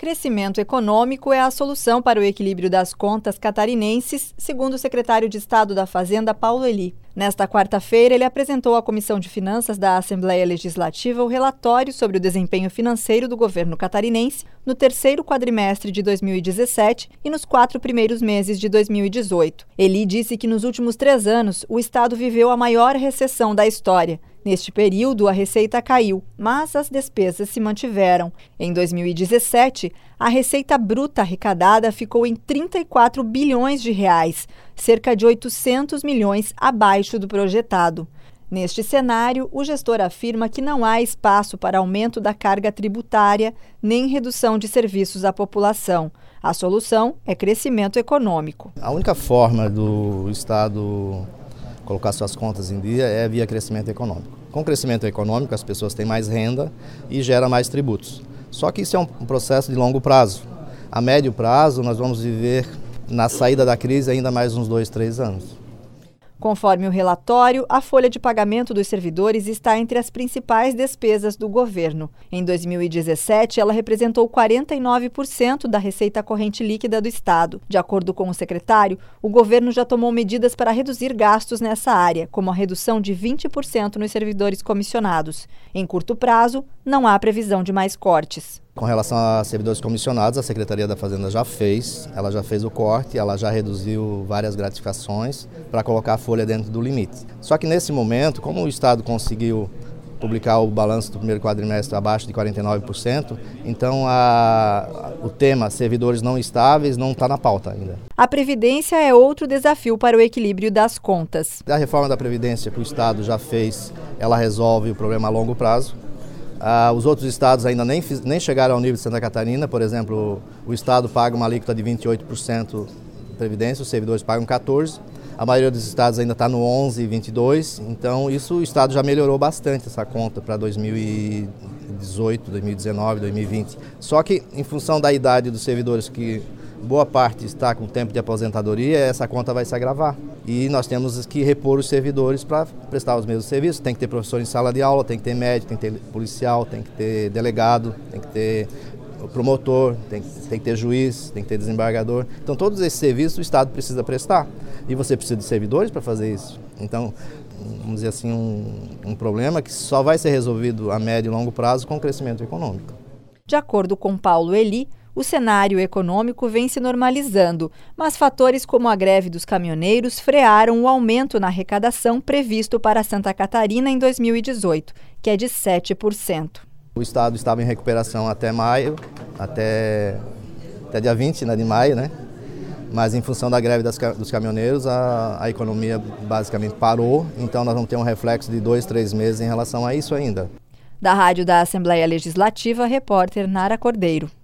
Crescimento econômico é a solução para o equilíbrio das contas catarinenses, segundo o secretário de Estado da Fazenda, Paulo Eli. Nesta quarta-feira, ele apresentou à Comissão de Finanças da Assembleia Legislativa o relatório sobre o desempenho financeiro do governo catarinense no terceiro quadrimestre de 2017 e nos 4 primeiros meses de 2018. Eli disse que nos últimos 3 anos o Estado viveu a maior recessão da história. Neste período, a receita caiu, mas as despesas se mantiveram. Em 2017, a receita bruta arrecadada ficou em 34 bilhões de reais, cerca de 800 milhões abaixo do projetado. Neste cenário, o gestor afirma que não há espaço para aumento da carga tributária nem redução de serviços à população. A solução é crescimento econômico. A única forma do Estado colocar suas contas em dia é via crescimento econômico. Com crescimento econômico, as pessoas têm mais renda e gera mais tributos. Só que isso é um processo de longo prazo. A médio prazo, nós vamos viver na saída da crise ainda mais uns 2, 3 anos. Conforme o relatório, a folha de pagamento dos servidores está entre as principais despesas do governo. Em 2017, ela representou 49% da receita corrente líquida do Estado. De acordo com o secretário, o governo já tomou medidas para reduzir gastos nessa área, como a redução de 20% nos servidores comissionados. Em curto prazo, não há previsão de mais cortes. Com relação a servidores comissionados, a Secretaria da Fazenda já fez o corte, ela já reduziu várias gratificações para colocar a folha dentro do limite. Só que nesse momento, como o Estado conseguiu publicar o balanço do primeiro quadrimestre abaixo de 49%, então o tema servidores não estáveis não está na pauta ainda. A Previdência é outro desafio para o equilíbrio das contas. A reforma da Previdência que o Estado já fez, ela resolve o problema a longo prazo. Os outros estados ainda nem chegaram ao nível de Santa Catarina. Por exemplo, o estado paga uma alíquota de 28% de previdência, os servidores pagam 14%. A maioria dos estados ainda está no 11%, 22%. Então, isso o estado já melhorou bastante essa conta para 2018, 2019, 2020. Só que, em função da idade dos servidores, que boa parte está com tempo de aposentadoria, essa conta vai se agravar. E nós temos que repor os servidores para prestar os mesmos serviços. Tem que ter professor em sala de aula, tem que ter médico, tem que ter policial, tem que ter delegado, tem que ter promotor, tem que ter juiz, tem que ter desembargador. Então, todos esses serviços o Estado precisa prestar. E você precisa de servidores para fazer isso. Então, vamos dizer assim, um problema que só vai ser resolvido a médio e longo prazo com o crescimento econômico. De acordo com Paulo Eli, o cenário econômico vem se normalizando, mas fatores como a greve dos caminhoneiros frearam o aumento na arrecadação previsto para Santa Catarina em 2018, que é de 7%. O Estado estava em recuperação até maio, até dia 20, de maio, né? Mas em função da greve dos caminhoneiros, a economia basicamente parou, então nós vamos ter um reflexo de 2, 3 meses em relação a isso ainda. Da Rádio da Assembleia Legislativa, repórter Nara Cordeiro.